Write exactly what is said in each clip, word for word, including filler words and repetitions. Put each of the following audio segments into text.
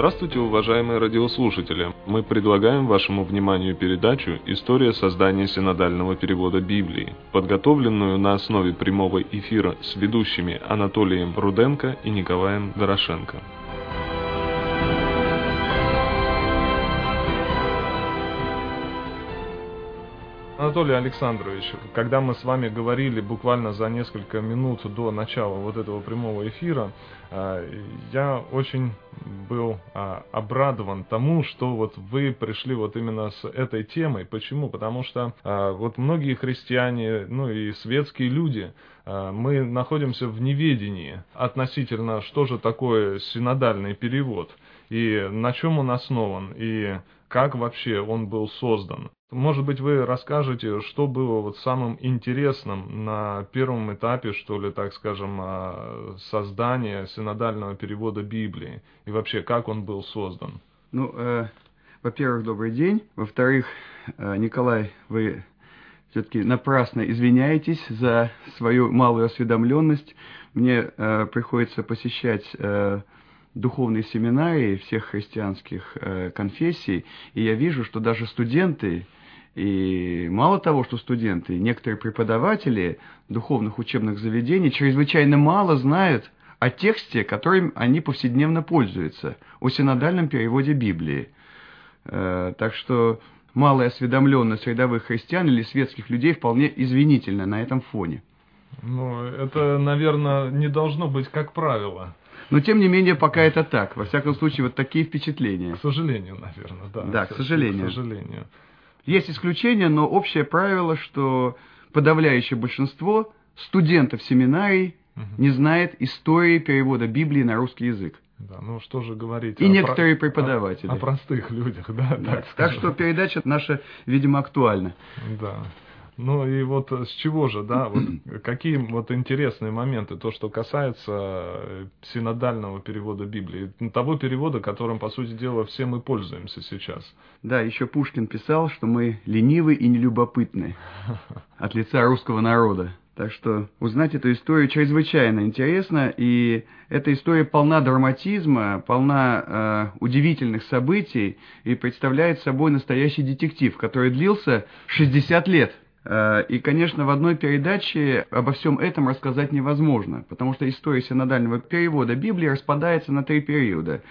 Здравствуйте, уважаемые радиослушатели! Мы предлагаем вашему вниманию передачу «История создания синодального перевода Библии», подготовленную на основе прямого эфира с ведущими Анатолием Руденко и Николаем Дорошенко. Анатолий Александрович, когда мы с вами говорили буквально за несколько минут до начала вот этого прямого эфира, я очень был обрадован тому, что вот вы пришли вот именно с этой темой. Почему? Потому что вот многие христиане, ну и светские люди, мы находимся в неведении относительно, что же такое синодальный перевод, и на чем он основан, и как вообще он был создан. Может быть, вы расскажете, что было вот самым интересным на первом этапе, что ли, так скажем, создания синодального перевода Библии, и вообще, как он был создан? Ну, э, во-первых, добрый день. Во-вторых, э, Николай, вы все-таки напрасно извиняетесь за свою малую осведомленность. Мне э, приходится посещать э, духовные семинарии всех христианских э, конфессий, и я вижу, что даже студенты, и мало того, что студенты, некоторые преподаватели духовных учебных заведений чрезвычайно мало знают о тексте, которым они повседневно пользуются, о синодальном переводе Библии. Э, так что малая осведомленность рядовых христиан или светских людей вполне извинительна на этом фоне. Ну, это, наверное, не должно быть как правило. Но, тем не менее, пока это так. Во всяком случае, вот такие впечатления. К сожалению, наверное, да. Да, к сожалению. К сожалению. Есть исключения, но общее правило, что подавляющее большинство студентов семинарий угу. не знает истории перевода Библии на русский язык. Да, ну что же говорить. И некоторые про... преподаватели. О, о простых людях, да. да. Так, так что передача наша, видимо, актуальна. Да. Ну и вот с чего же, да, вот какие вот интересные моменты, то, что касается синодального перевода Библии, того перевода, которым, по сути дела, все мы пользуемся сейчас. Да, еще Пушкин писал, что мы ленивы и нелюбопытны от лица русского народа. Так что узнать эту историю чрезвычайно интересно, и эта история полна драматизма, полна э, удивительных событий и представляет собой настоящий детектив, который длился шестьдесят лет. И, конечно, в одной передаче обо всем этом рассказать невозможно, потому что история синодального перевода Библии распадается на три периода.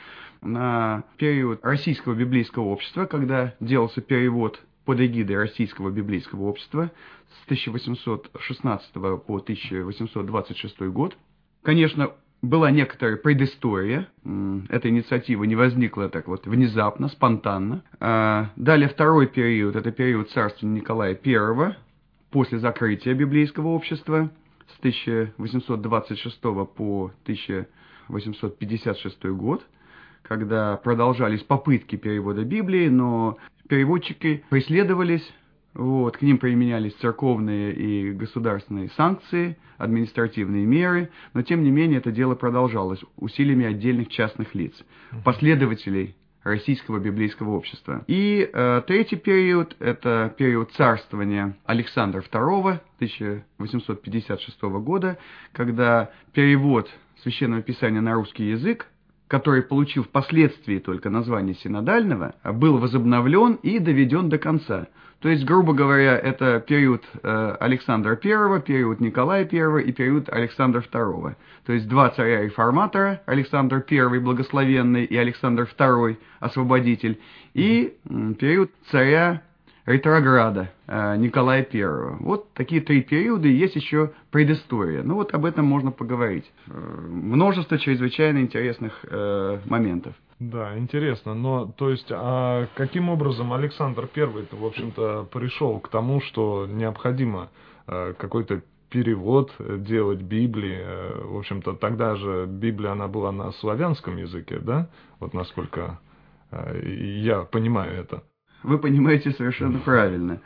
На период Российского библейского общества, когда делался перевод под эгидой Российского библейского общества с тысяча восемьсот шестнадцатого по тысяча восемьсот двадцать шестой год. Конечно, была некоторая предыстория, эта инициатива не возникла так вот внезапно, спонтанно. Далее второй период, это период царствования Николая Первого, после закрытия библейского общества с тысяча восемьсот двадцать шестого по тысяча восемьсот пятьдесят шестой год, когда продолжались попытки перевода Библии, но переводчики преследовались. Вот, к ним применялись церковные и государственные санкции, административные меры, но тем не менее это дело продолжалось усилиями отдельных частных лиц, последователей Российского библейского общества. И э, третий период – это период царствования Александра Второго тысяча восемьсот пятьдесят шестого года, когда перевод Священного Писания на русский язык, который получил впоследствии только название синодального, был возобновлен и доведен до конца. То есть, грубо говоря, это период э, Александра Первого, период Николая Первого и период Александра Второго. То есть два царя-реформатора, Александр Первый благословенный и Александр Второй освободитель, и м, период царя ретрограда э, Николая Первого. Вот такие три периода, и есть еще предыстория. Ну вот об этом можно поговорить. Э, множество чрезвычайно интересных э, моментов. Да, интересно, но то есть, а каким образом Александр Первый, в общем-то, пришел к тому, что необходимо э, какой-то перевод делать Библии? Э, в общем-то, тогда же Библия, она была на славянском языке, да? Вот насколько э, я понимаю это. Вы понимаете совершенно правильно.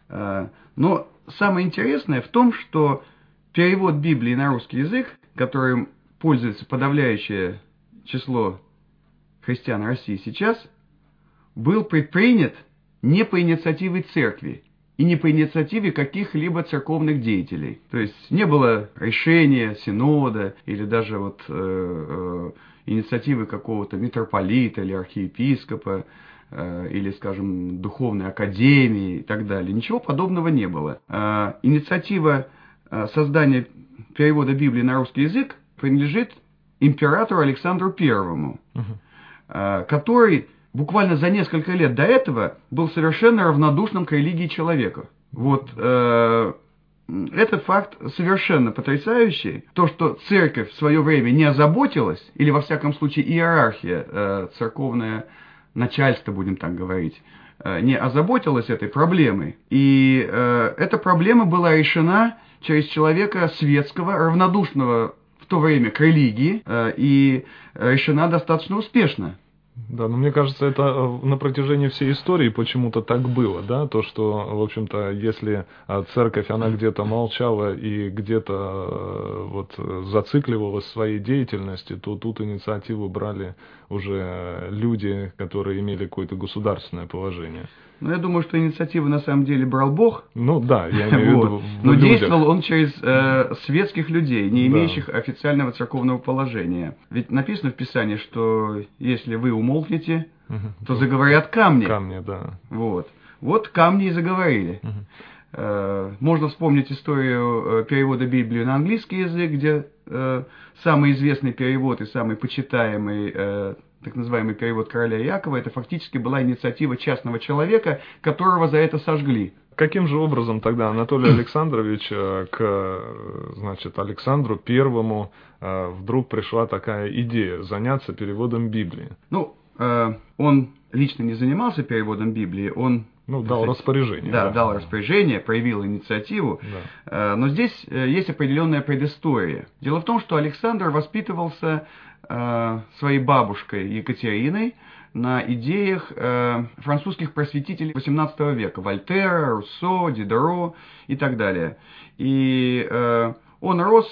Э, но самое интересное в том, что перевод Библии на русский язык, которым пользуется подавляющее число христиан России сейчас, был предпринят не по инициативе церкви и не по инициативе каких-либо церковных деятелей. То есть не было решения синода или даже вот э, э, инициативы какого-то митрополита или архиепископа, или, скажем, духовной академии и так далее. Ничего подобного не было. Инициатива создания перевода Библии на русский язык принадлежит императору Александру Первому, uh-huh. который буквально за несколько лет до этого был совершенно равнодушным к религии человека. Вот э, этот факт совершенно потрясающий. То, что церковь в свое время не озаботилась, или во всяком случае иерархия, э, церковное начальство, будем так говорить, э, не озаботилась этой проблемой. И э, эта проблема была решена через человека светского, равнодушного в то время к религии, э, и решена достаточно успешно. Да, но мне кажется, это на протяжении всей истории почему-то так было, да, то, что, в общем-то, если церковь, она где-то молчала и где-то вот зацикливалась в своей деятельности, то тут инициативу брали уже люди, которые имели какое-то государственное положение. Ну, я думаю, что инициативу на самом деле брал Бог. Ну да, я имею в виду. Но действовал он через э, светских людей, не имеющих да. официального церковного положения. Ведь написано в Писании, что если вы умолкнете, угу. то заговорят камни. Камни, да. Вот. Вот камни и заговорили. Угу. Э, можно вспомнить историю перевода Библии на английский язык, где э, самый известный перевод и самый почитаемый э, так называемый перевод короля Иакова, это фактически была инициатива частного человека, которого за это сожгли. Каким же образом тогда Анатолий Александрович к, значит, Александру Первому вдруг пришла такая идея заняться переводом Библии? Ну, он лично не занимался переводом Библии, он ну, дал сказать, распоряжение. Да, да, дал распоряжение, проявил инициативу. Да. Но здесь есть определенная предыстория. Дело в том, что Александр воспитывался своей бабушкой Екатериной на идеях французских просветителей восемнадцатого века. Вольтера, Руссо, Дидро и так далее. И он рос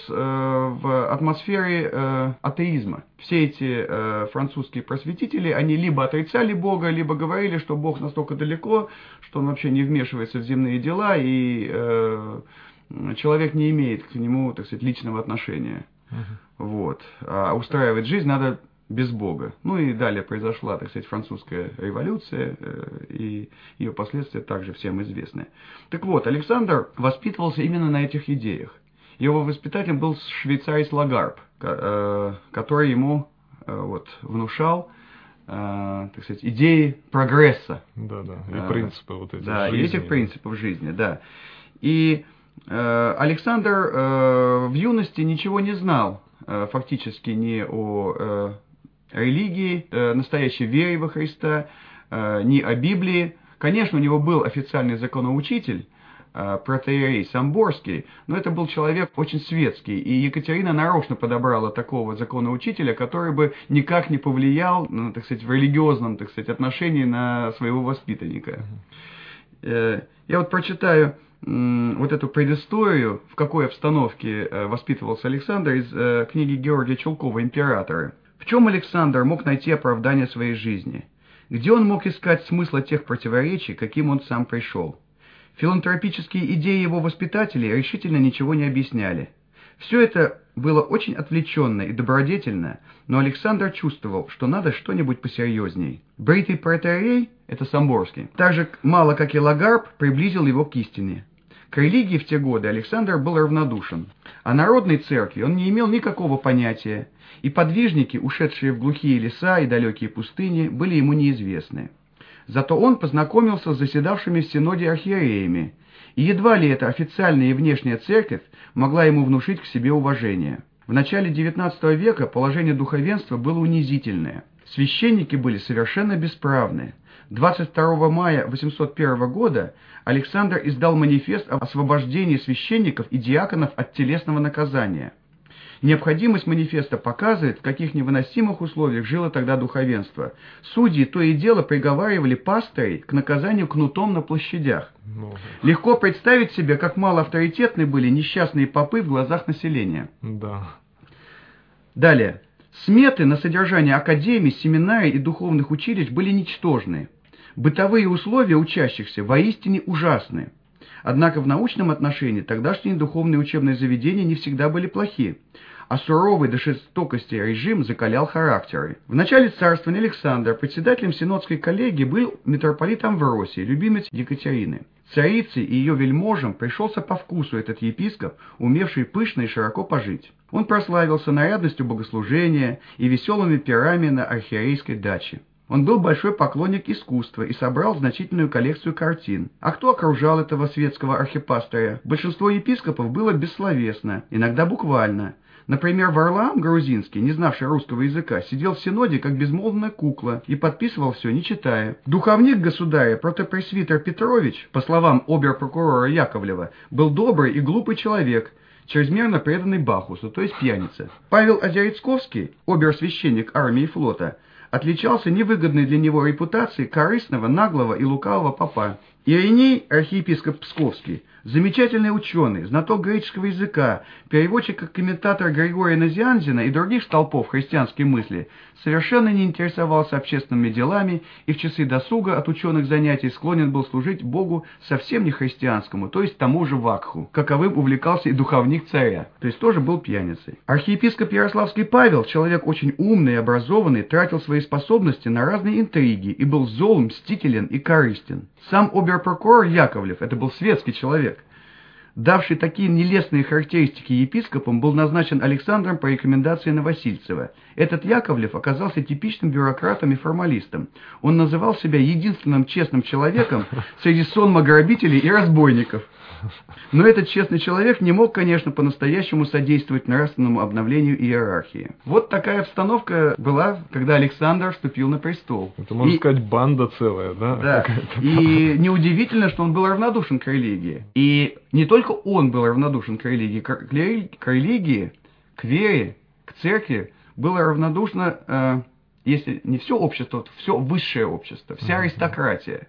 в атмосфере атеизма. Все эти французские просветители, они либо отрицали Бога, либо говорили, что Бог настолько далеко, что он вообще не вмешивается в земные дела, и человек не имеет к нему, так сказать, личного отношения. Uh-huh. Вот. А устраивать жизнь надо без Бога. Ну и далее произошла, так сказать, французская революция, и ее последствия также всем известны. Так вот, Александр воспитывался именно на этих идеях. Его воспитателем был швейцарец Лагарб, который ему вот, внушал, так сказать, идеи прогресса. Да, да, и принципы вот этих да, жизни. И этих принципов жизни, да. И Александр в юности ничего не знал, фактически ни о религии, настоящей вере во Христа, ни о Библии. Конечно, у него был официальный законоучитель, протоиерей Самборский, но это был человек очень светский, и Екатерина нарочно подобрала такого законоучителя, который бы никак не повлиял, ну, так сказать, в религиозном, так сказать, отношении на своего воспитанника. Я вот прочитаю вот эту предысторию, в какой обстановке воспитывался Александр, из книги Георгия Чулкова «Императоры». В чем Александр мог найти оправдание своей жизни? Где он мог искать смысла тех противоречий, каким он сам пришел? Филантропические идеи его воспитателей решительно ничего не объясняли. Все это было очень отвлеченно и добродетельно, но Александр чувствовал, что надо что-нибудь посерьезней. Бритый протоиерей, это Самборский, так же мало как и Лагарб, приблизил его к истине. К религии в те годы Александр был равнодушен. О народной церкви он не имел никакого понятия, и подвижники, ушедшие в глухие леса и далекие пустыни, были ему неизвестны. Зато он познакомился с заседавшими в Синоде архиереями, и едва ли эта официальная и внешняя церковь могла ему внушить к себе уважение. В начале девятнадцатого века положение духовенства было унизительное. Священники были совершенно бесправны. двадцать второго мая восемьсот первого года Александр издал манифест об освобождении священников и диаконов от телесного наказания. Необходимость манифеста показывает, в каких невыносимых условиях жило тогда духовенство. Судьи то и дело приговаривали пастырей к наказанию кнутом на площадях. Легко представить себе, как мало авторитетны были несчастные попы в глазах населения. Да. Далее. Сметы на содержание академий, семинарий и духовных училищ были ничтожны. Бытовые условия учащихся воистине ужасны. Однако в научном отношении тогдашние духовные учебные заведения не всегда были плохи. а суровый до жестокости режим закалял характеры. В начале царствования Александра председателем синодской коллегии был митрополит Амвросий, любимец Екатерины. Царице и ее вельможам пришелся по вкусу этот епископ, умевший пышно и широко пожить. Он прославился нарядностью богослужения и веселыми пирами на архиерейской даче. Он был большой поклонник искусства и собрал значительную коллекцию картин. А кто окружал этого светского архипастыря? Большинство епископов было бессловесно, иногда буквально. Например, Варлаам Грузинский, не знавший русского языка, сидел в синоде как безмолвная кукла и подписывал все, не читая. Духовник государя, протопресвитер Петрович, по словам обер-прокурора Яковлева, был добрый и глупый человек, чрезмерно преданный Бахусу, то есть пьяница. Павел Озерецковский, обер-священник армии и флота, отличался невыгодной для него репутацией корыстного, наглого и лукавого попа. Ириней, архиепископ Псковский, замечательный ученый, знаток греческого языка, переводчик и комментатор Григория Назианзена и других столпов христианской мысли, совершенно не интересовался общественными делами и в часы досуга от ученых занятий склонен был служить Богу совсем не христианскому, то есть тому же Вакху, каковым увлекался и духовник царя, то есть тоже был пьяницей. Архиепископ Ярославский Павел, человек очень умный и образованный, тратил свои способности на разные интриги и был зол, мстителен и корыстен. Сам обер-прокурор Яковлев, это был светский человек, давший такие нелестные характеристики епископам, был назначен Александром по рекомендации Новосильцева. Этот Яковлев оказался типичным бюрократом и формалистом. Он называл себя единственным честным человеком среди сонма грабителей и разбойников. Но этот честный человек не мог, конечно, по-настоящему содействовать нравственному обновлению иерархии. Вот такая обстановка была, когда Александр вступил на престол. Это, можно и, сказать, банда целая, да? Да, и неудивительно, что он был равнодушен к религии. И не только он был равнодушен к религии, к религии, к вере, к церкви было равнодушно, э, если не все общество, то все высшее общество, вся аристократия.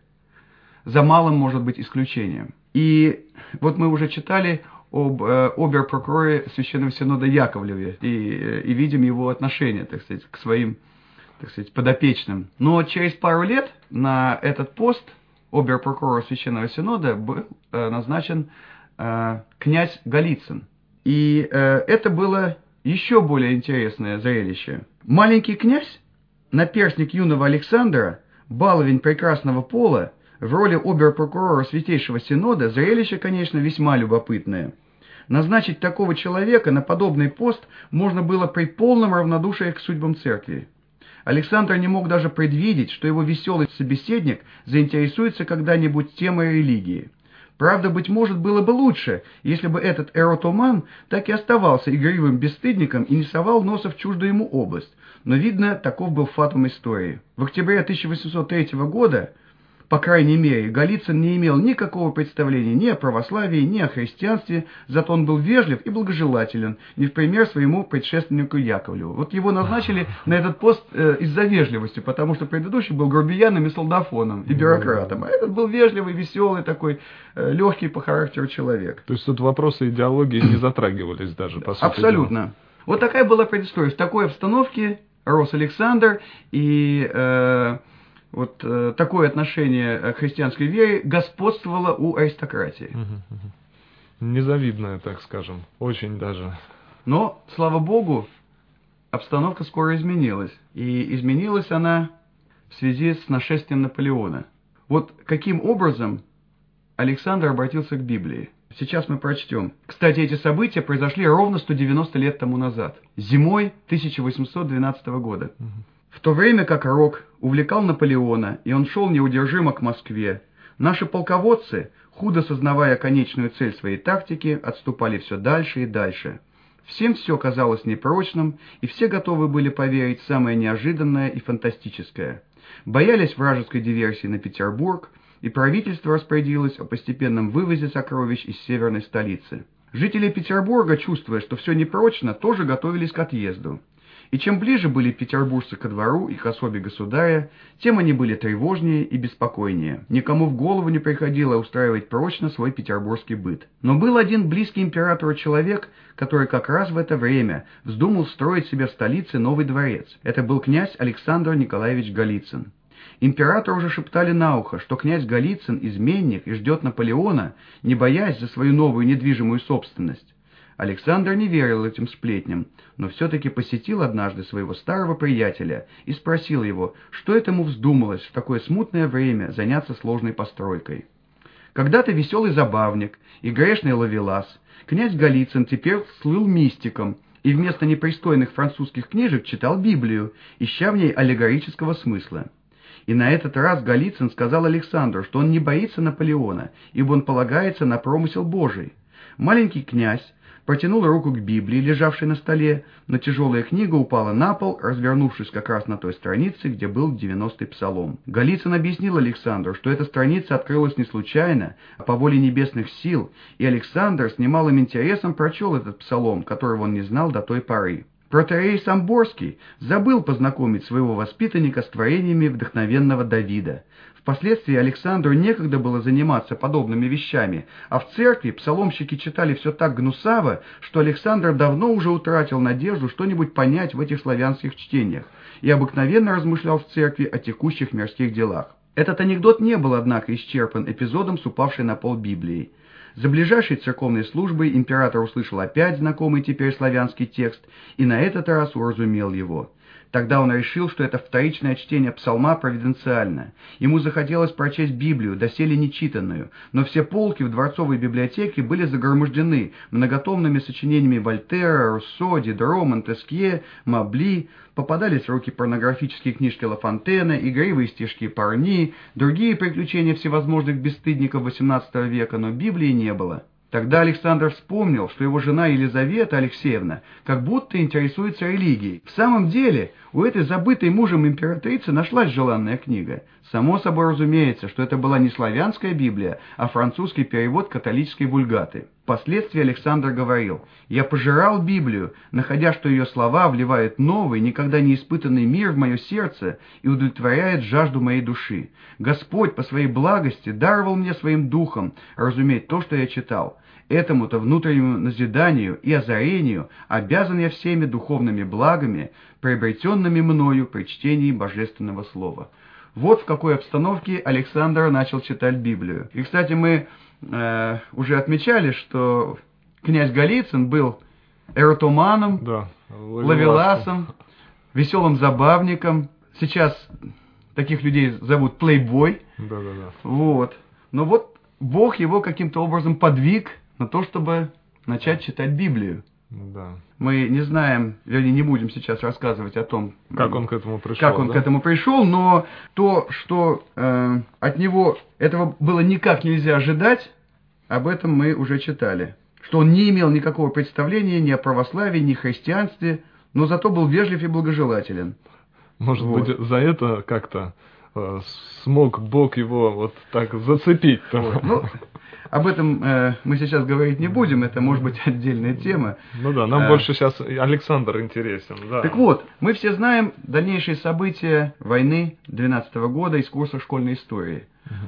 За малым может быть исключением. И вот мы уже читали об э, обер-прокуроре Священного Синода Яковлеве и, э, и видим его отношение, так сказать, к своим, так сказать, подопечным. Но через пару лет на этот пост обер-прокурора Священного Синода был э, назначен э, князь Голицын. И э, это было еще более интересное зрелище. Маленький князь, наперстник юного Александра, баловень прекрасного пола, в роли обер-прокурора Святейшего Синода зрелище, конечно, весьма любопытное. Назначить такого человека на подобный пост можно было при полном равнодушии к судьбам церкви. Александр не мог даже предвидеть, что его веселый собеседник заинтересуется когда-нибудь темой религии. Правда, быть может, было бы лучше, если бы этот эротоман так и оставался игривым бесстыдником и не совал носа в чуждую ему область. Но, видно, таков был фатум истории. В октябре тысяча восемьсот третьего года, по крайней мере, Голицын не имел никакого представления ни о православии, ни о христианстве, зато он был вежлив и благожелателен, не в пример своему предшественнику Яковлеву. Вот его назначили на этот пост э, из-за вежливости, потому что предыдущий был грубияном и солдафоном, и бюрократом, а этот был вежливый, веселый, такой э, легкий по характеру человек. То есть тут вопросы идеологии не затрагивались даже, по сути. Абсолютно. Вот такая была предыстория. В такой обстановке рос Александр, и... Э, Вот э, такое отношение к христианской вере господствовало у аристократии. Незавидное, так скажем, очень даже. Но, слава богу, обстановка скоро изменилась. И изменилась она в связи с нашествием Наполеона. Вот каким образом Александр обратился к Библии. Сейчас мы прочтем. Кстати, эти события произошли ровно сто девяносто лет тому назад, зимой тысяча восемьсот двенадцатого года. В то время как Рок увлекал Наполеона, и он шел неудержимо к Москве, наши полководцы, худо сознавая конечную цель своей тактики, отступали все дальше и дальше. Всем все казалось непрочным, и все готовы были поверить в самое неожиданное и фантастическое. Боялись вражеской диверсии на Петербург, и правительство распорядилось о постепенном вывозе сокровищ из северной столицы. Жители Петербурга, чувствуя, что все непрочно, тоже готовились к отъезду. И чем ближе были петербуржцы ко двору и к особе государя, тем они были тревожнее и беспокойнее. Никому в голову не приходило устраивать прочно свой петербургский быт. Но был один близкий императору человек, который как раз в это время вздумал строить себе в столице новый дворец. Это был князь Александр Николаевич Голицын. Императору уже шептали на ухо, что князь Голицын изменник и ждет Наполеона, не боясь за свою новую недвижимую собственность. Александр не верил этим сплетням, но все-таки посетил однажды своего старого приятеля и спросил его, что это ему вздумалось в такое смутное время заняться сложной постройкой. Когда-то веселый забавник и грешный ловелас, князь Голицын теперь слыл мистиком и вместо непристойных французских книжек читал Библию, ища в ней аллегорического смысла. И на этот раз Голицын сказал Александру, что он не боится Наполеона, ибо он полагается на промысел Божий. Маленький князь протянул руку к Библии, лежавшей на столе, но тяжелая книга упала на пол, развернувшись как раз на той странице, где был девяностый псалом. Голицын объяснил Александру, что эта страница открылась не случайно, а по воле небесных сил, и Александр с немалым интересом прочел этот псалом, которого он не знал до той поры. Протоиерей Самборский забыл познакомить своего воспитанника с творениями вдохновенного Давида. Впоследствии Александру некогда было заниматься подобными вещами, а в церкви псаломщики читали все так гнусаво, что Александр давно уже утратил надежду что-нибудь понять в этих славянских чтениях и обыкновенно размышлял в церкви о текущих мирских делах. Этот анекдот не был, однако, исчерпан эпизодом с упавшей на пол Библией. За ближайшей церковной службой император услышал опять знакомый теперь славянский текст и на этот раз уразумел его. Тогда он решил, что это вторичное чтение псалма провиденциально. Ему захотелось прочесть Библию, доселе нечитанную, но все полки в дворцовой библиотеке были загромождены многотомными сочинениями Вольтера, Руссо, Дидро, Монтескье, Мабли, попадались в руки порнографические книжки Ла Фонтена, игривые стишки Парни, другие приключения всевозможных бесстыдников восемнадцатого века, но Библии не было. Тогда Александр вспомнил, что его жена Елизавета Алексеевна как будто интересуется религией. В самом деле, у этой забытой мужем императрицы нашлась желанная книга. Само собой разумеется, что это была не славянская Библия, а французский перевод католической вульгаты. Впоследствии Александр говорил: «Я пожирал Библию, находя, что ее слова вливают новый, никогда не испытанный мир в мое сердце и удовлетворяет жажду моей души. Господь по своей благости даровал мне своим духом разуметь то, что я читал. Этому-то внутреннему назиданию и озарению обязан я всеми духовными благами, приобретенными мною при чтении Божественного Слова». Вот в какой обстановке Александр начал читать Библию. И, кстати, мы э, уже отмечали, что князь Голицын был эротоманом, да, ловеласом, веселым забавником. Сейчас таких людей зовут плейбой. Да, да, да. Вот. Но вот Бог его каким-то образом подвиг на то, чтобы начать читать Библию. Да. Мы не знаем, вернее, не будем сейчас рассказывать о том, как он к этому пришел. Как он да? к этому пришел, но то, что э, от него этого было никак нельзя ожидать, об этом мы уже читали. Что он не имел никакого представления ни о православии, ни о христианстве, но зато был вежлив и благожелателен. Может вот. быть, за это как-то э, смог Бог его вот так зацепить. Вот. Ну, об этом э, мы сейчас говорить не будем, это может быть отдельная тема. Ну да, нам а, больше сейчас Александр интересен. Да. Так вот, мы все знаем дальнейшие события войны двенадцатого года из курса школьной истории.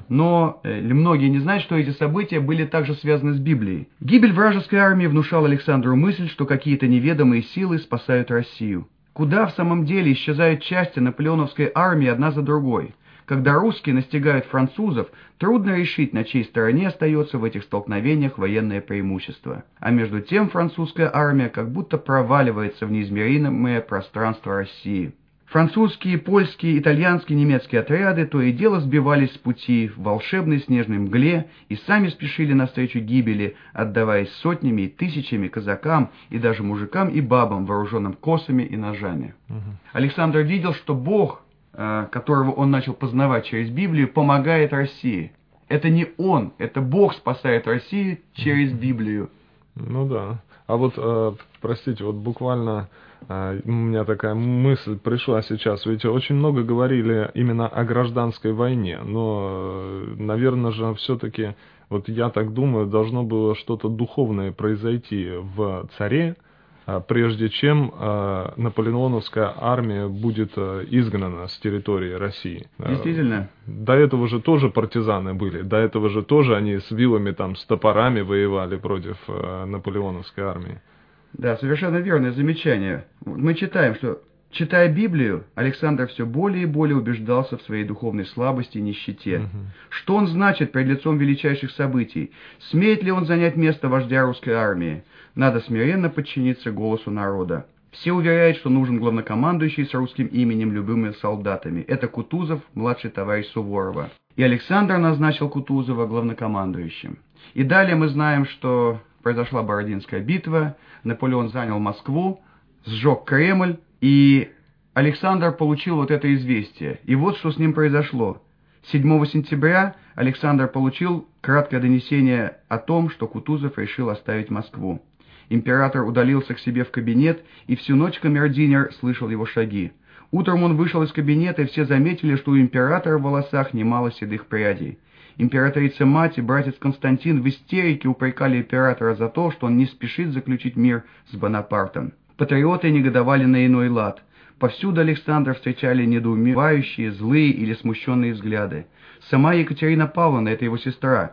Но э, многие не знают, что эти события были также связаны с Библией. Гибель вражеской армии внушала Александру мысль, что какие-то неведомые силы спасают Россию. Куда в самом деле исчезают части наполеоновской армии одна за другой? Когда русские настигают французов, трудно решить, на чьей стороне остается в этих столкновениях военное преимущество. А между тем французская армия как будто проваливается в неизмеримое пространство России. Французские, польские, итальянские, немецкие отряды то и дело сбивались с пути в волшебной снежной мгле и сами спешили навстречу гибели, отдаваясь сотнями и тысячами казакам и даже мужикам и бабам, вооруженным косами и ножами. Угу. Александр видел, что Бог, которого он начал познавать через Библию, помогает России. Это не он, это Бог спасает Россию через Библию. Ну да. А вот, э, простите, вот буквально э, у меня такая мысль пришла сейчас. Ведь очень много говорили именно о гражданской войне, но, э, наверное же, все-таки, вот я так думаю, должно было что-то духовное произойти в царе, прежде чем э, наполеоновская армия будет э, изгнана с территории России. Действительно. До этого же тоже партизаны были, до этого же тоже они с вилами, там, с топорами воевали против э, наполеоновской армии. Да, совершенно верное замечание. Мы читаем, что, читая Библию, Александр все более и более убеждался в своей духовной слабости и нищете. Угу. Что он значит перед лицом величайших событий? Смеет ли он занять место вождя русской армии? надо смиренно подчиниться голосу народа. Все уверяют, что нужен главнокомандующий с русским именем любыми солдатами. Это Кутузов, младший товарищ Суворова. И Александр назначил Кутузова главнокомандующим. И далее мы знаем, что произошла Бородинская битва, Наполеон занял Москву, сжег Кремль, и Александр получил вот это известие. И вот что с ним произошло. седьмого сентября Александр получил краткое донесение о том, что Кутузов решил оставить Москву. Император удалился к себе в кабинет, и всю ночь камердинер слышал его шаги. Утром он вышел из кабинета, и все заметили, что у императора в волосах немало седых прядей. Императрица-мать и братец Константин в истерике упрекали императора за то, что он не спешит заключить мир с Бонапартом. Патриоты негодовали на иной лад. Повсюду Александра встречали недоумевающие, злые или смущенные взгляды. Сама Екатерина Павловна, это его сестра,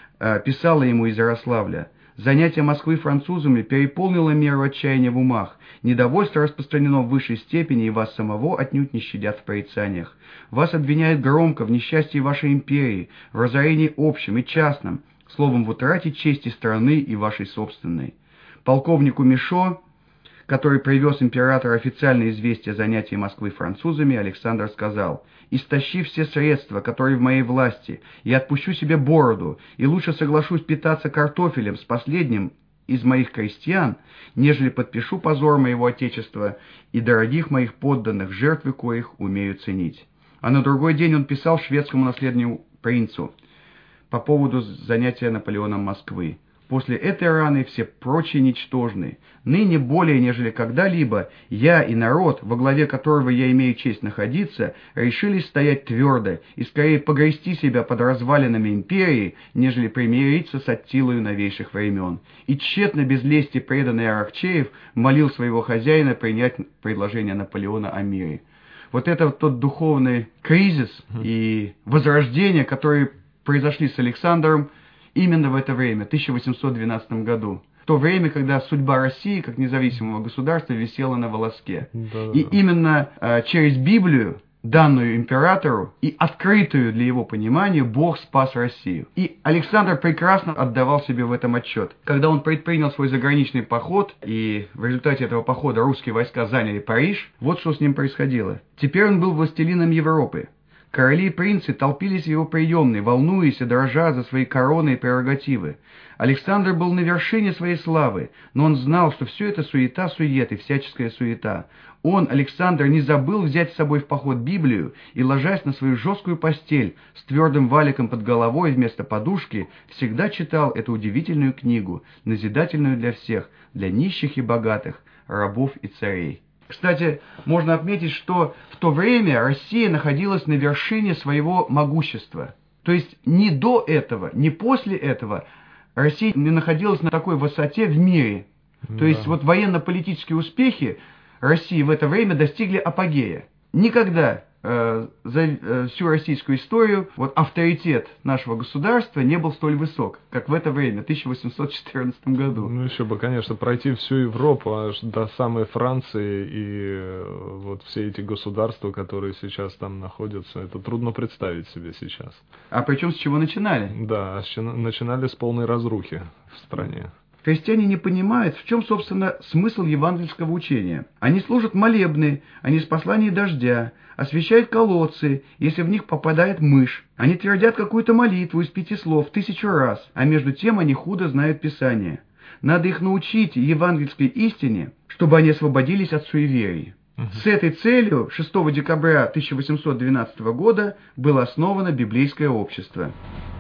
писала ему из Ярославля: «Занятие Москвы французами переполнило меру отчаяния в умах. Недовольство распространено в высшей степени, и вас самого отнюдь не щадят в порицаниях. Вас обвиняют громко в несчастье вашей империи, в разорении общем и частном, словом, в утрате чести страны и вашей собственной». Полковнику Мишо, который привез императору официальное известие о занятии Москвы французами, Александр сказал: «Истощи все средства, которые в моей власти, я отпущу себе бороду, и лучше соглашусь питаться картофелем с последним из моих крестьян, нежели подпишу позор моего отечества и дорогих моих подданных, жертвы коих умею ценить». А на другой день он писал шведскому наследному принцу по поводу занятия Наполеоном Москвы: «После этой раны все прочие ничтожны. Ныне более, нежели когда-либо, я и народ, во главе которого я имею честь находиться, решились стоять твердо и скорее погрести себя под развалинами империи, нежели примириться с Аттилою новейших времен». И тщетно без лести преданный Аракчеев молил своего хозяина принять предложение Наполеона о мире. Вот это вот тот духовный кризис и возрождение, которые произошли с Александром именно в это время, в тысяча восемьсот двенадцатом году. В то время, когда судьба России, как независимого государства, висела на волоске. Да-да-да. И именно э, через Библию, данную императору и открытую для его понимания, Бог спас Россию. И Александр прекрасно отдавал себе в этом отчет. Когда он предпринял свой заграничный поход, и в результате этого похода русские войска заняли Париж, вот что с ним происходило. Теперь он был властелином Европы. Короли и принцы толпились в его приемной, волнуясь и дрожа за свои короны и прерогативы. Александр был на вершине своей славы, но он знал, что все это суета-сует и всяческая суета. Он, Александр, не забыл взять с собой в поход Библию и, ложась на свою жесткую постель с твердым валиком под головой вместо подушки, всегда читал эту удивительную книгу, назидательную для всех, для нищих и богатых, рабов и царей. Кстати, можно отметить, что в то время Россия находилась на вершине своего могущества. То есть ни до этого, ни после этого Россия не находилась на такой высоте в мире. То есть Да. вот военно-политические успехи России в это время достигли апогея. Никогда э, за э, всю российскую историю вот авторитет нашего государства не был столь высок, как в это время, в тысяча восемьсот четырнадцатом году. Ну, еще бы, конечно, пройти всю Европу аж до самой Франции и э, вот все эти государства, которые сейчас там находятся, это трудно представить себе сейчас. А причем с чего начинали? Да, с чина- начинали с полной разрухи в стране. Христиане не понимают, в чем, собственно, смысл евангельского учения. Они служат молебны, они с посланий дождя, освещают колодцы, если в них попадает мышь. Они твердят какую-то молитву из пяти слов тысячу раз, а между тем они худо знают Писание. Надо их научить евангельской истине, чтобы они освободились от суеверий. С этой целью шестого декабря тысяча восемьсот двенадцатого года было основано библейское общество.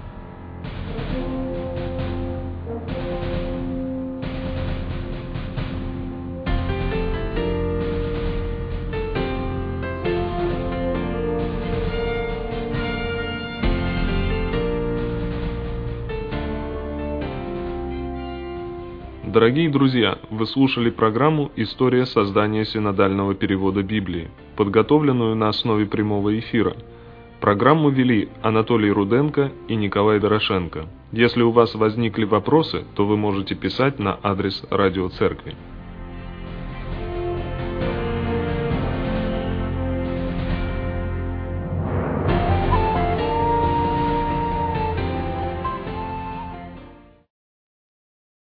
Дорогие друзья, вы слушали программу «История создания синодального перевода Библии», подготовленную на основе прямого эфира. Программу вели Анатолий Руденко и Николай Дорошенко. Если у вас возникли вопросы, то вы можете писать на адрес радиоцеркви.